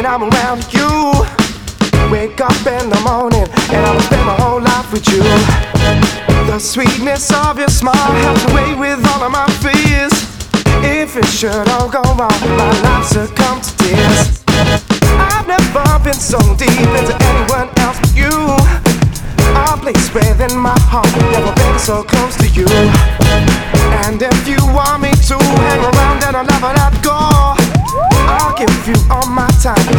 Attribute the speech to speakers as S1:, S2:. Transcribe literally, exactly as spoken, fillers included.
S1: I'm around you. Wake up in the morning and I'll spend my whole life with you. The sweetness of your smile helps away with all of my fears. If it should all go wrong, my life succumb to tears. I've never been so deep into anyone else but you. A place within my heart, never been so close to you. And if you want me to hang around and I'll never let go, I'll give you all my time.